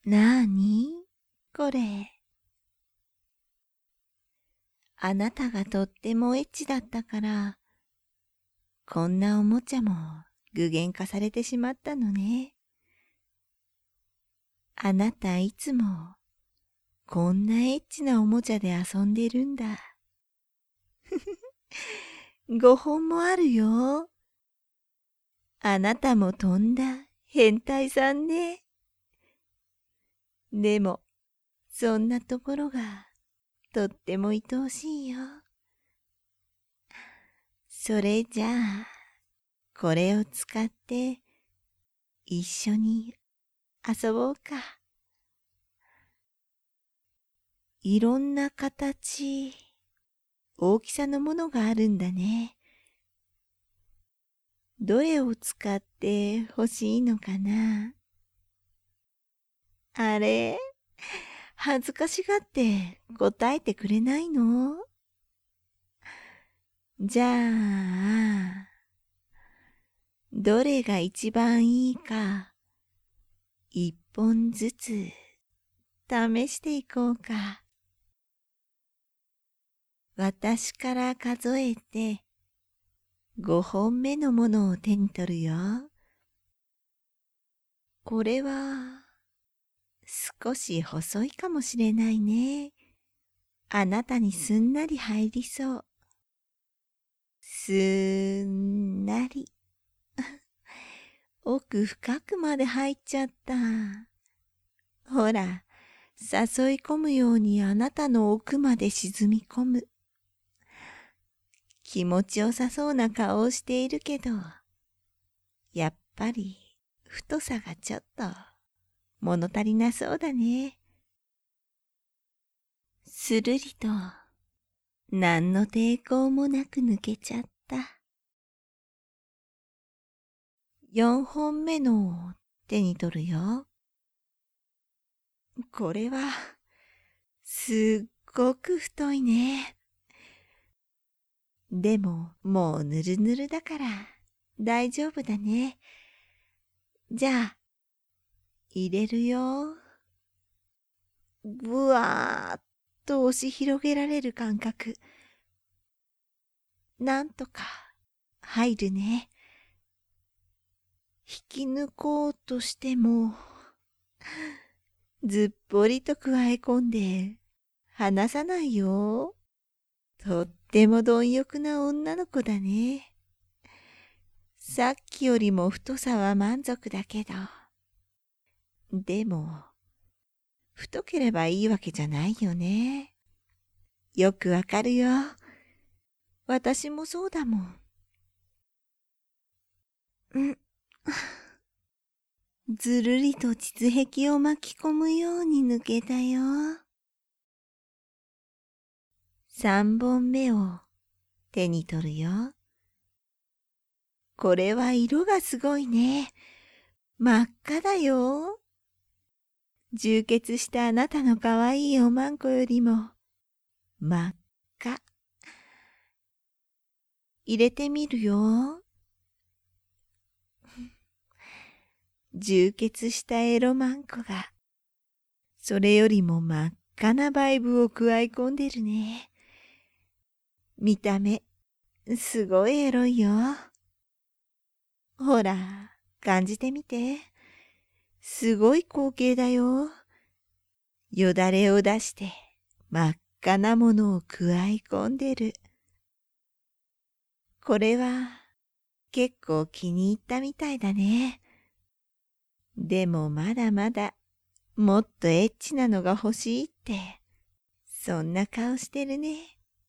なあにこれ。あなたがとってもエッチだったから、こんなおもちゃも具現化されてしまったのね。あなたいつもこんなエッチなおもちゃで遊んでるんだ。5本もあるよ。あなたもとんだ変態さんね。でも、そんなところがとっても愛おしいよ。それじゃあ、これを使って一緒に遊ぼうか。いろんな形、大きさのものがあるんだね。どれを使って欲しいのかな？あれ？恥ずかしがって答えてくれないの？じゃあ、どれが一番いいか、一本ずつ試していこうか。私から数えて5本目のものを手に取るよ。これは少し細いかもしれないね。あなたにすんなり入りそう。すんなり。奥深くまで入っちゃった。ほら、誘い込むようにあなたの奥まで沈み込む。気持ちよさそうな顔をしているけど、やっぱり太さがちょっと物足りなそうだね。するりと、何の抵抗もなく抜けちゃった。4本目のを手に取るよ。これは、すっごく太いね。でも、もうぬるぬるだから、大丈夫だね。じゃあ、入れるよ。ぶわーっと押し広げられる感覚。なんとか、入るね。引き抜こうとしても、ずっぽりと加え込んで、離さないよ。とっても貪欲な女の子だね。さっきよりも太さは満足だけど。でも、太ければいいわけじゃないよね。よくわかるよ。私もそうだもん。ずるりと膣壁を巻き込むように抜けたよ。3本目を手に取るよ。これは色がすごいね。真っ赤だよ。充血したあなたのかわいいおまんこよりも真っ赤。入れてみるよ。充血したエロマンコが、それよりも真っ赤なバイブを加え込んでるね。見た目、すごいエロいよ。ほら、感じてみて。すごい光景だよ。よだれを出して真っ赤なものを加え込んでる。これは結構気に入ったみたいだね。でもまだまだもっとエッチなのが欲しいって、そんな顔してるね。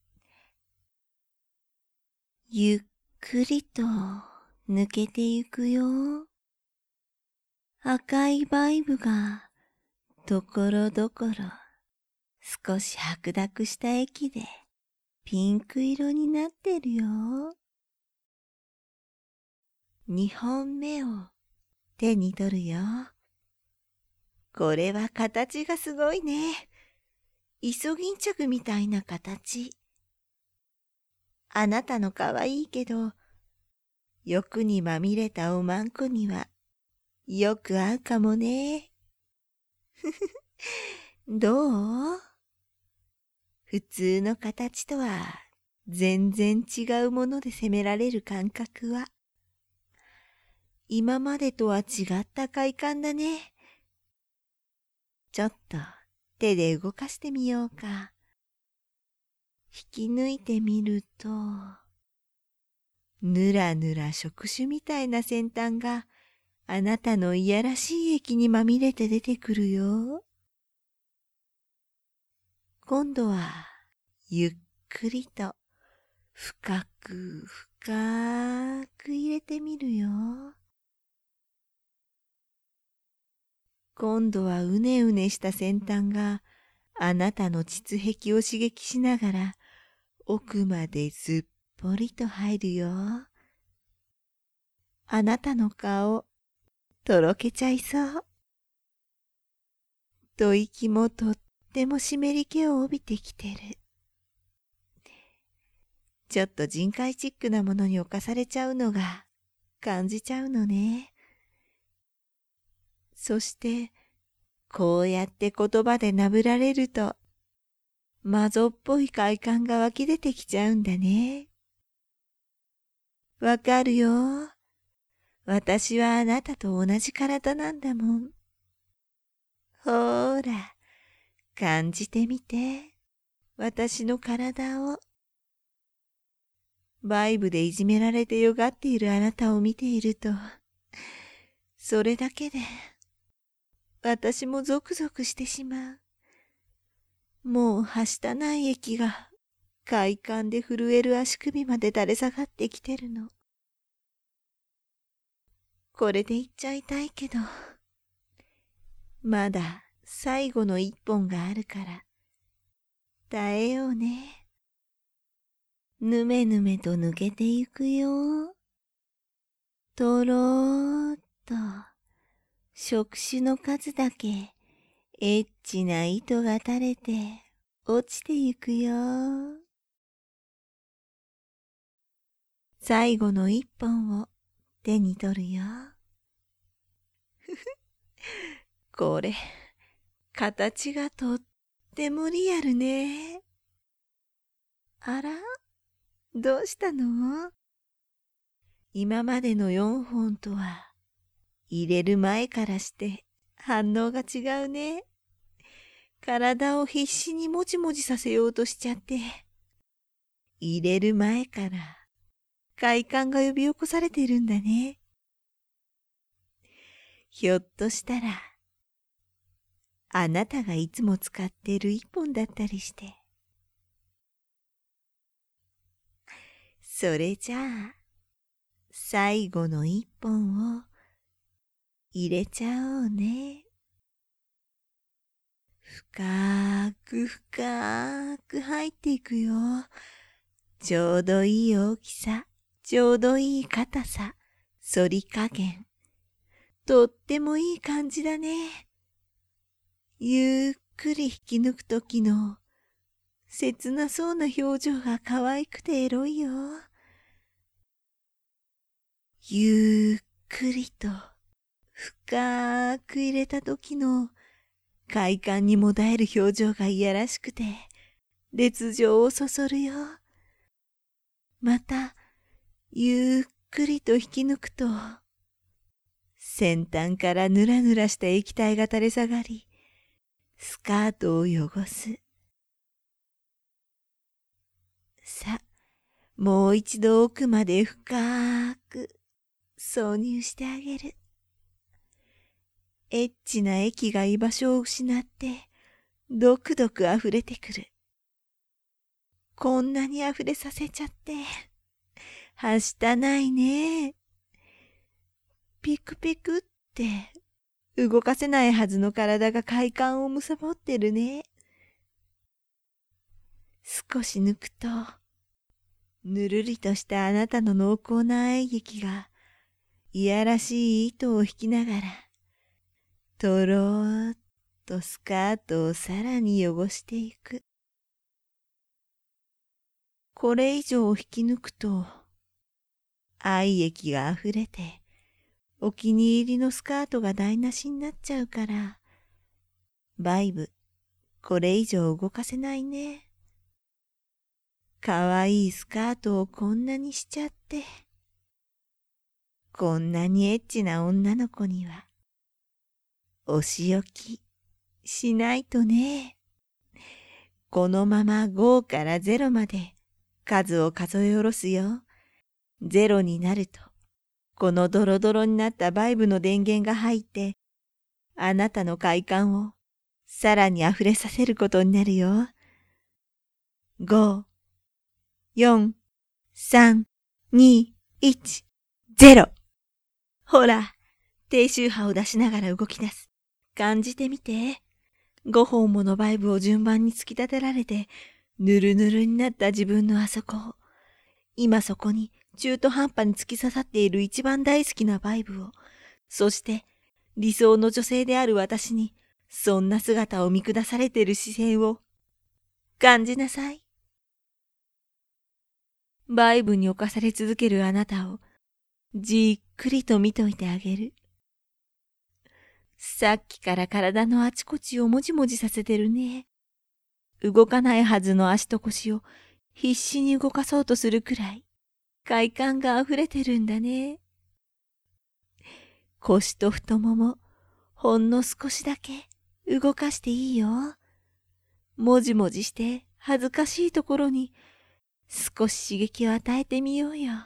ゆっくりと抜けてゆくよ。赤いバイブがところどころ少し白濁した液でピンク色になってるよ。2本目を手に取るよ。これは形がすごいね。イソギンチャクみたいな形。あなたの可愛いけど、欲にまみれたおまんこにはよく合うかもね。 どう？普通の形とは全然違うもので責められる感覚は、今までとは違った快感だね。ちょっと手で動かしてみようか。引き抜いてみると、ぬらぬら触手みたいな先端があなたのいやらしい液にまみれて出てくるよ。今度はゆっくりと深く深く入れてみるよ。今度はうねうねした先端があなたの膣壁を刺激しながら奥まですっぽりと入るよ。あなたの顔、とろけちゃいそう。吐息もとっても湿り気を帯びてきてる。ちょっと人海チックなものに侵されちゃうのが感じちゃうのね。そして、こうやって言葉でなぶられると、マゾっぽい快感が湧き出てきちゃうんだね。わかるよ。私はあなたと同じ体なんだもん。ほーら、感じてみて。私の体を。バイブでいじめられてよがっているあなたを見ていると、それだけで、私もゾクゾクしてしまう。もうはしたない液が、快感で震える足首まで垂れ下がってきてるの。これで言っちゃいたいけど、まだ最後の一本があるから、耐えようね。ぬめぬめと抜けてゆくよ。とろーっと、触手の数だけ、エッチな糸が垂れて、落ちてゆくよ。最後の一本を手に取るよ。これ、形がとってもリアルね。あら？どうしたの？今までの4本とは、入れる前からして反応が違うね。体を必死にもちもちさせようとしちゃって、入れる前から快感が呼び起こされてるんだね。ひょっとしたら、あなたがいつも使っている一本だったりして。それじゃあ、最後の一本を入れちゃおうね。深く深く入っていくよ。ちょうどいい大きさ、ちょうどいい硬さ、反り加減。とってもいい感じだね。ゆっくり引き抜くときの切なそうな表情が可愛くてエロいよ。ゆっくりと深く入れたときの快感にもだえる表情がいやらしくて烈情をそそるよ。またゆっくりと引き抜くと先端からぬらぬらした液体が垂れ下がりスカートを汚す。さ、もう一度奥まで深く挿入してあげる。エッチな液が居場所を失って、どくどく溢れてくる。こんなに溢れさせちゃって、はしたないね。ピクピクって、動かせないはずの体が快感をむさぼってるね。少し抜くと、ぬるりとしたあなたの濃厚な愛液が、いやらしい糸を引きながら、とろーっとスカートをさらに汚していく。これ以上引き抜くと、愛液が溢れて、お気に入りのスカートが台無しになっちゃうから、 バイブ、これ以上動かせないね。かわいいスカートをこんなにしちゃって。こんなにエッチな女の子には、お仕置きしないとね。このまま5から0まで数を数え下ろすよ。0になると、このドロドロになったバイブの電源が入って、あなたの快感をさらに溢れさせることになるよ。5、4、3、2、1、0。ほら、低周波を出しながら動き出す。感じてみて。5本ものバイブを順番に突き立てられて、ぬるぬるになった自分のあそこを、今そこに中途半端に突き刺さっている一番大好きなバイブを、そして理想の女性である私に、そんな姿を見下されている視線を感じなさい。バイブに侵され続けるあなたをじっくりと見といてあげる。さっきから体のあちこちをもじもじさせてるね。動かないはずの足と腰を必死に動かそうとするくらい快感があふれてるんだね。腰と太ももほんの少しだけ動かしていいよ。もじもじして恥ずかしいところに少し刺激を与えてみようよ。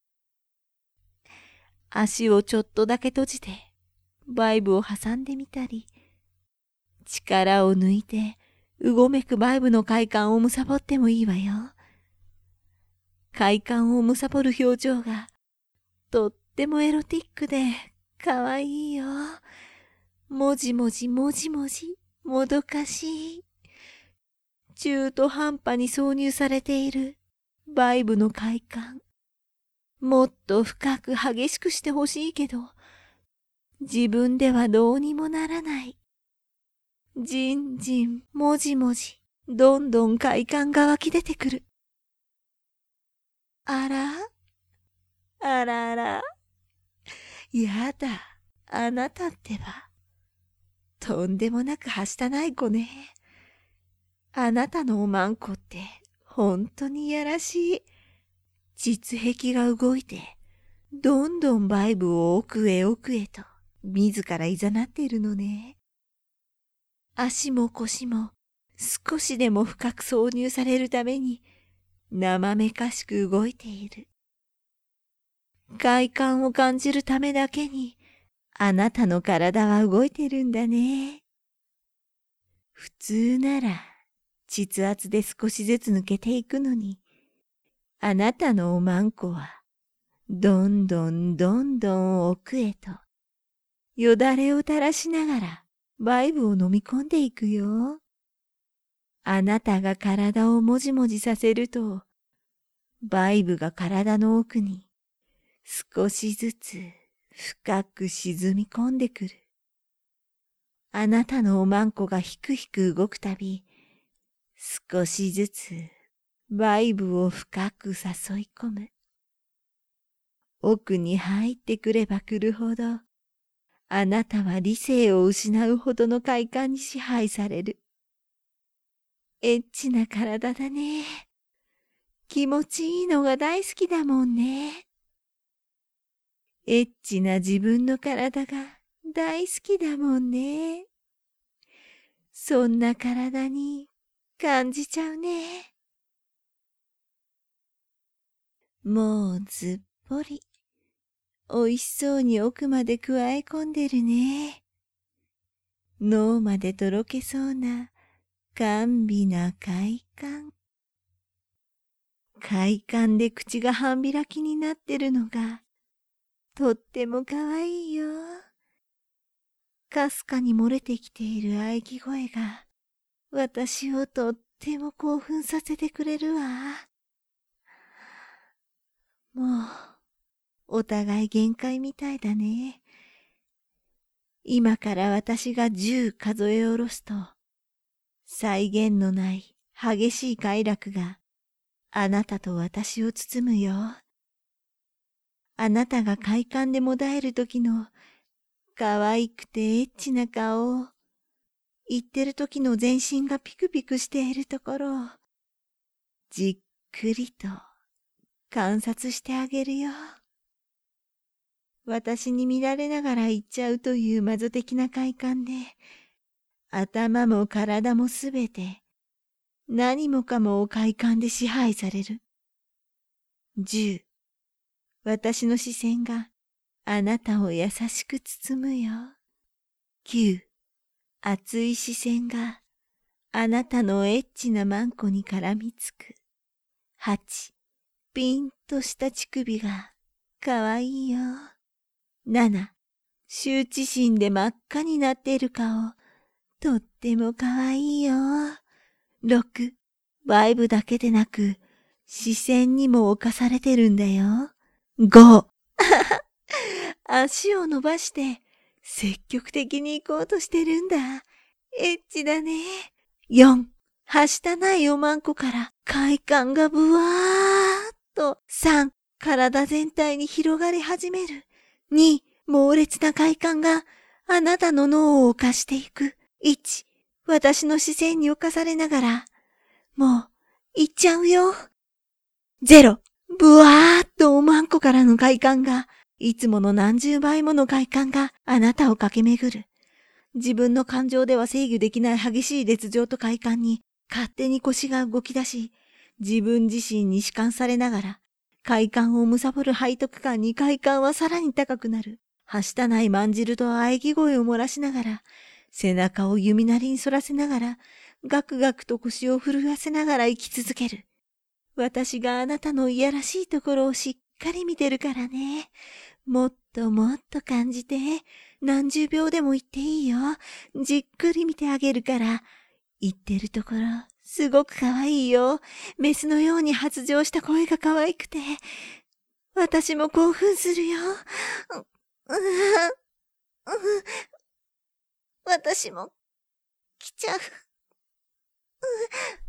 足をちょっとだけ閉じてバイブを挟んでみたり、力を抜いてうごめくバイブの快感をむさぼってもいいわよ。快感をむさぼる表情がとってもエロティックでかわいいよ。もじもじもじもじ、もどかしい。中途半端に挿入されているバイブの快感。もっと深く激しくしてほしいけど、自分ではどうにもならない。じんじん、もじもじ、どんどん快感が湧き出てくる。あらあらあら。やだ、あなたってば。とんでもなくはしたない子ね。あなたのおまんこって、ほんとにいやらしい。膣壁が動いて、どんどんバイブを奥へ奥へと、自らいざなっているのね。足も腰も、少しでも深く挿入されるために、生めかしく動いている。快感を感じるためだけに、あなたの体は動いてるんだね。普通なら、膣圧で少しずつ抜けていくのに、あなたのおまんこは、どんどんどんどん奥へと、よだれを垂らしながら、バイブを飲み込んでいくよ。あなたが体をもじもじさせると、バイブが体の奥に少しずつ深く沈み込んでくる。あなたのおまんこがひくひく動くたび、少しずつバイブを深く誘い込む。奥に入ってくればくるほど、あなたは理性を失うほどの快感に支配される。エッチな体だね。気持ちいいのが大好きだもんね。エッチな自分の体が大好きだもんね。そんな体に感じちゃうね。もうずっぽり、おいしそうに奥まで加え込んでるね。脳までとろけそうな、甘美な快感。快感で口が半開きになってるのが、とってもかわいいよ。かすかに漏れてきている喘ぎ声が、私をとっても興奮させてくれるわ。もう、お互い限界みたいだね。今から私が10数え下ろすと、際限のない激しい快楽があなたと私を包むよ。あなたが快感でもだえる時の可愛くてエッチな顔を言ってる時の全身がピクピクしているところを、じっくりと観察してあげるよ。私に見られながら行っちゃうという魔女的な快感で、頭も体もすべて、何もかもを快感で支配される。10、私の視線があなたを優しく包むよ。9、熱い視線があなたのエッチなマンコに絡みつく。8、ピンとした乳首がかわいいよ。7、羞恥心で真っ赤になっている顔、とってもかわいいよ。6、バイブだけでなく、視線にも侵されてるんだよ。5、足を伸ばして、積極的に行こうとしてるんだ。エッチだね。4、はしたないおまんこから快感がぶわーっと。3、体全体に広がり始める。2、猛烈な快感があなたの脳を侵していく。1、私の視線に侵されながら、もう、行っちゃうよ。0、ぶわーっとおまんこからの快感が、いつもの何十倍もの快感があなたを駆け巡る。自分の感情では制御できない激しい烈情と快感に勝手に腰が動き出し、自分自身に弛緩されながら、快感を貪る背徳感に快感はさらに高くなる。はしたないまんじると喘ぎ声を漏らしながら、背中を弓なりに反らせながら、ガクガクと腰を震わせながら生き続ける。私があなたのいやらしいところをしっかり見てるからね。もっともっと感じて、何十秒でも言っていいよ。じっくり見てあげるから。言ってるところ、すごく可愛いよ。メスのように発情した声が可愛くて。私も興奮するよ。私も来ちゃう。